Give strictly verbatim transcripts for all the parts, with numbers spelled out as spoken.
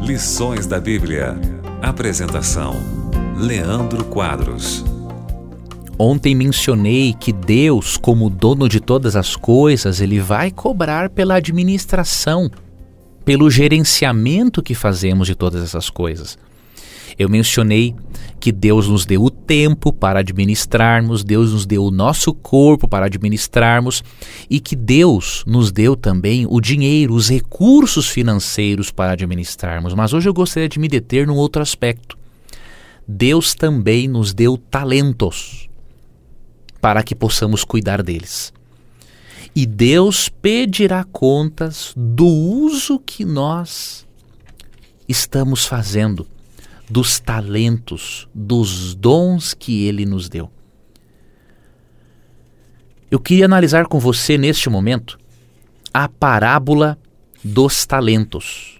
Lições da Bíblia. Apresentação: Leandro Quadros. Ontem mencionei que Deus, como dono de todas as coisas, Ele vai cobrar pela administração, pelo gerenciamento que fazemos de todas essas coisas. Eu mencionei que Deus nos deu o tempo para administrarmos, Deus nos deu o nosso corpo para administrarmos e que Deus nos deu também o dinheiro, os recursos financeiros para administrarmos. Mas hoje eu gostaria de me deter num outro aspecto. Deus também nos deu talentos para que possamos cuidar deles. E Deus pedirá contas do uso que nós estamos fazendo dos talentos, dos dons que Ele nos deu. Eu queria analisar com você neste momento a parábola dos talentos,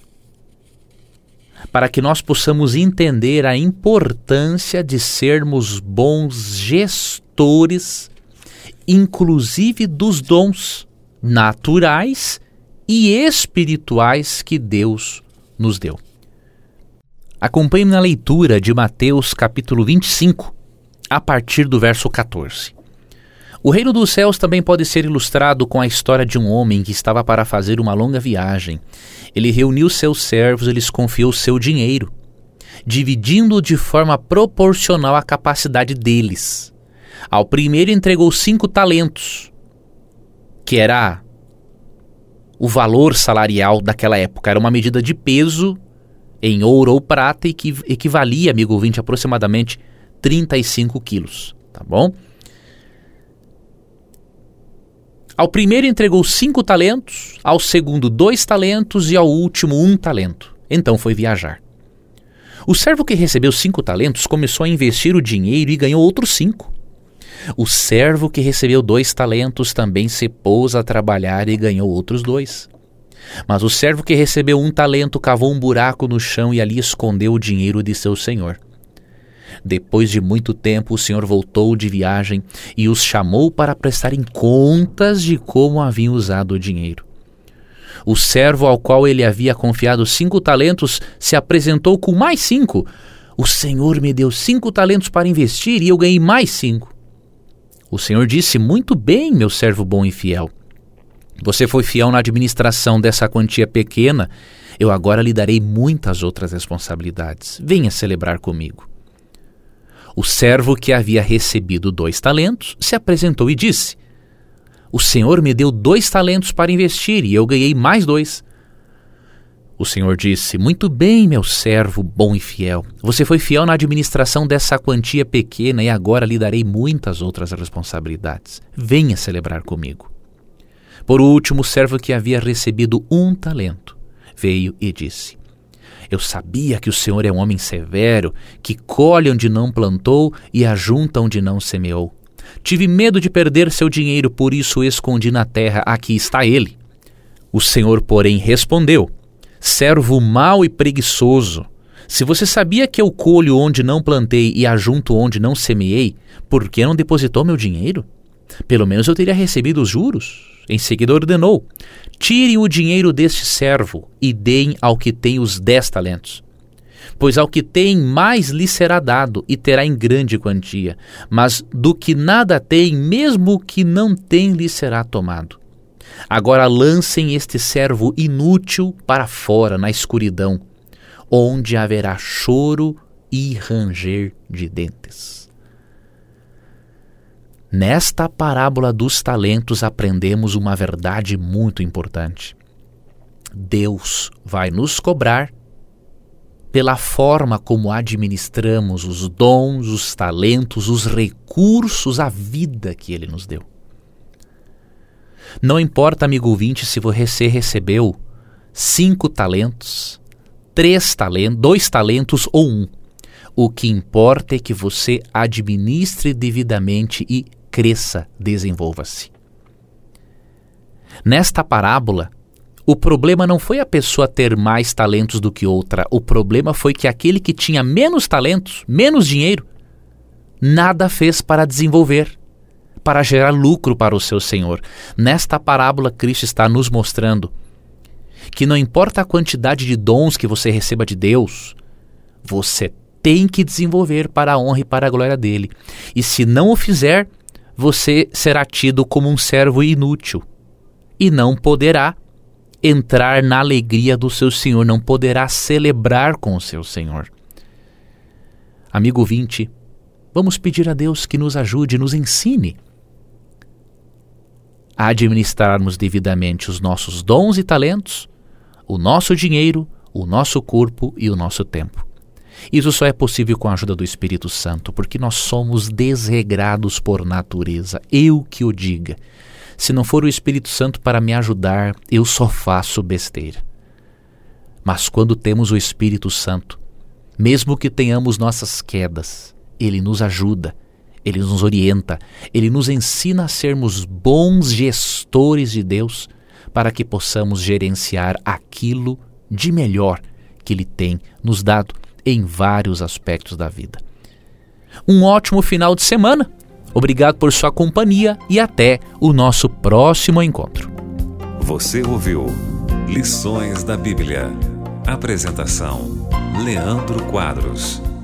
para que nós possamos entender a importância de sermos bons gestores, inclusive dos dons naturais e espirituais que Deus nos deu. Acompanhe-me na leitura de Mateus capítulo vinte e cinco, a partir do verso catorze. O reino dos céus também pode ser ilustrado com a história de um homem que estava para fazer uma longa viagem. Ele reuniu seus servos e lhes confiou seu dinheiro, dividindo-o de forma proporcional à capacidade deles. Ao primeiro entregou cinco talentos, que era o valor salarial daquela época. Era uma medida de peso em ouro ou prata e que equivalia, amigo ouvinte, aproximadamente trinta e cinco quilos, tá bom? Ao primeiro entregou cinco talentos, ao segundo dois talentos e ao último um talento. Então foi viajar. O servo que recebeu cinco talentos começou a investir o dinheiro e ganhou outros cinco. O servo que recebeu dois talentos também se pôs a trabalhar e ganhou outros dois. Mas o servo que recebeu um talento cavou um buraco no chão e ali escondeu o dinheiro de seu senhor. Depois de muito tempo, o senhor voltou de viagem e os chamou para prestarem contas de como haviam usado o dinheiro. O servo ao qual ele havia confiado cinco talentos se apresentou com mais cinco. O senhor me deu cinco talentos para investir e eu ganhei mais cinco. O senhor disse: muito bem, meu servo bom e fiel. Você foi fiel na administração dessa quantia pequena, eu agora lhe darei muitas outras responsabilidades. Venha celebrar comigo. O servo que havia recebido dois talentos se apresentou e disse: o senhor me deu dois talentos para investir e eu ganhei mais dois. O senhor disse: muito bem, meu servo bom e fiel. Você foi fiel na administração dessa quantia pequena e agora lhe darei muitas outras responsabilidades. Venha celebrar comigo. Por último, o servo que havia recebido um talento veio e disse: eu sabia que o senhor é um homem severo, que colhe onde não plantou e ajunta onde não semeou. Tive medo de perder seu dinheiro, por isso o escondi na terra. Aqui está ele. O senhor, porém, respondeu: servo mau e preguiçoso, se você sabia que eu colho onde não plantei e ajunto onde não semeei, por que não depositou meu dinheiro? Pelo menos eu teria recebido os juros. Em seguida ordenou: tirem o dinheiro deste servo e deem ao que tem os dez talentos. Pois ao que tem mais lhe será dado e terá em grande quantia, mas do que nada tem, mesmo o que não tem lhe será tomado. Agora lancem este servo inútil para fora, na escuridão, onde haverá choro e ranger de dentes. Nesta parábola dos talentos aprendemos uma verdade muito importante. Deus vai nos cobrar pela forma como administramos os dons, os talentos, os recursos, a vida que Ele nos deu. Não importa, amigo ouvinte, se você recebeu cinco talentos, três talentos, dois talentos ou um. O que importa é que você administre devidamente e cresça, desenvolva-se. Nesta parábola, o problema não foi a pessoa ter mais talentos do que outra. O problema foi que aquele que tinha menos talentos, menos dinheiro, nada fez para desenvolver, para gerar lucro para o seu senhor. Nesta parábola, Cristo está nos mostrando que não importa a quantidade de dons que você receba de Deus, você tem que desenvolver para a honra e para a glória dele. E se não o fizer, você será tido como um servo inútil e não poderá entrar na alegria do seu Senhor, não poderá celebrar com o seu Senhor. Amigo ouvinte, vamos pedir a Deus que nos ajude, nos ensine a administrarmos devidamente os nossos dons e talentos, o nosso dinheiro, o nosso corpo e o nosso tempo. Isso só é possível com a ajuda do Espírito Santo, porque nós somos desregrados por natureza. Eu que o diga. Se não for o Espírito Santo para me ajudar, eu só faço besteira. Mas quando temos o Espírito Santo, mesmo que tenhamos nossas quedas, ele nos ajuda, ele nos orienta, ele nos ensina a sermos bons gestores de Deus, para que possamos gerenciar aquilo de melhor que ele tem nos dado em vários aspectos da vida. Um ótimo final de semana. Obrigado por sua companhia e até o nosso próximo encontro. Você ouviu Lições da Bíblia. Apresentação: Leandro Quadros.